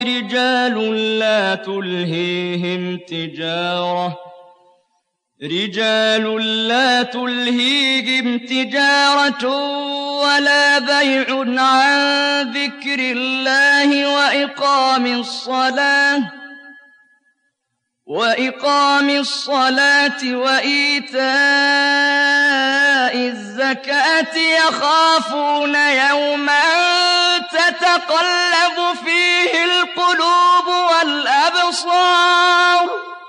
رجال لا تلهيهم تجارة ولا بيع عن ذكر الله وإقام الصلاة وإيتاء الزكاة يخافون يوما تتقلب فيه القلوب والأبصار